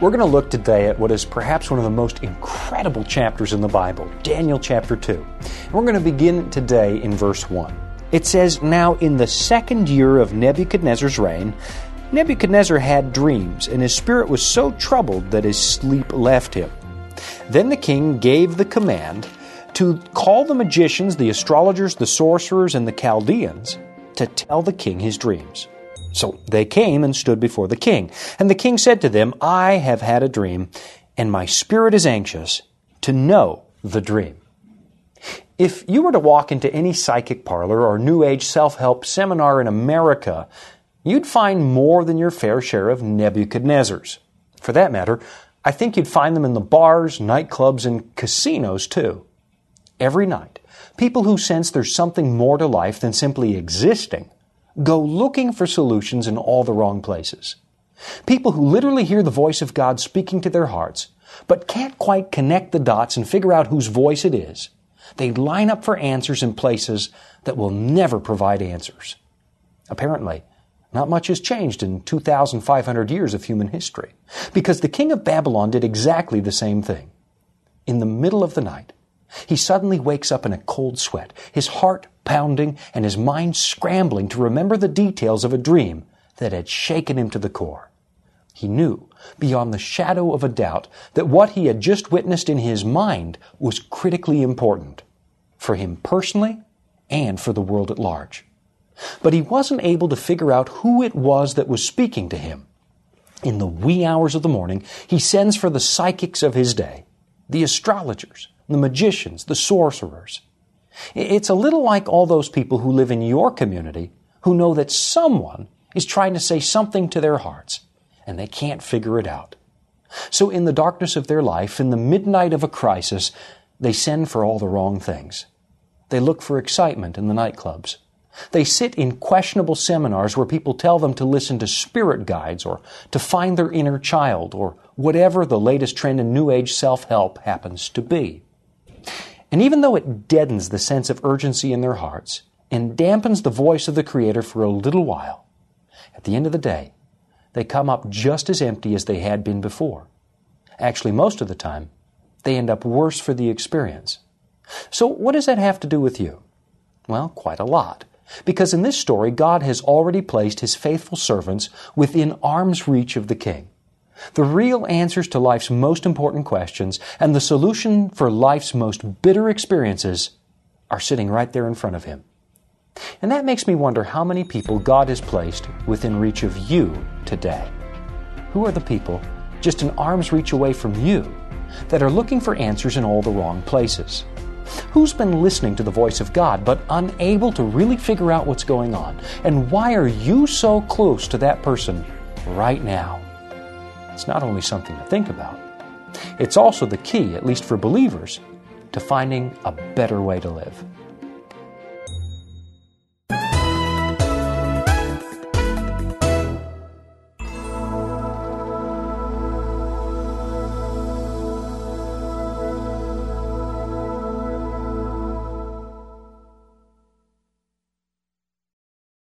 We're going to look today at what is perhaps one of the most incredible chapters in the Bible, Daniel chapter 2. And we're going to begin today in verse 1. It says, "Now in the 2nd year of Nebuchadnezzar's reign, Nebuchadnezzar had dreams, and his spirit was so troubled that his sleep left him. Then the king gave the command to call the magicians, the astrologers, the sorcerers, and the Chaldeans to tell the king his dreams. So they came and stood before the king. And the king said to them, 'I have had a dream, and my spirit is anxious to know the dream.'" If you were to walk into any psychic parlor or New Age self-help seminar in America, you'd find more than your fair share of Nebuchadnezzars. For that matter, I think you'd find them in the bars, nightclubs, and casinos too. Every night, people who sense there's something more to life than simply existing go looking for solutions in all the wrong places. People who literally hear the voice of God speaking to their hearts, but can't quite connect the dots and figure out whose voice it is. They line up for answers in places that will never provide answers. Apparently, not much has changed in 2,500 years of human history, because the king of Babylon did exactly the same thing. In the middle of the night, he suddenly wakes up in a cold sweat, his heart pounding and his mind scrambling to remember the details of a dream that had shaken him to the core. He knew, beyond the shadow of a doubt, that what he had just witnessed in his mind was critically important, for him personally and for the world at large. But he wasn't able to figure out who it was that was speaking to him. In the wee hours of the morning, he sends for the psychics of his day, the astrologers, the magicians, the sorcerers. It's a little like all those people who live in your community who know that someone is trying to say something to their hearts, and they can't figure it out. So in the darkness of their life, in the midnight of a crisis, they send for all the wrong things. They look for excitement in the nightclubs. They sit in questionable seminars where people tell them to listen to spirit guides or to find their inner child or whatever the latest trend in New Age self-help happens to be. And even though it deadens the sense of urgency in their hearts and dampens the voice of the Creator for a little while, at the end of the day, they come up just as empty as they had been before. Actually, most of the time, they end up worse for the experience. So what does that have to do with you? Well, quite a lot. Because in this story, God has already placed His faithful servants within arm's reach of the King. The real answers to life's most important questions and the solution for life's most bitter experiences are sitting right there in front of Him. And that makes me wonder how many people God has placed within reach of you today. Who are the people just an arm's reach away from you that are looking for answers in all the wrong places? Who's been listening to the voice of God but unable to really figure out what's going on? And why are you so close to that person right now? It's not only something to think about, it's also the key, at least for believers, to finding a better way to live.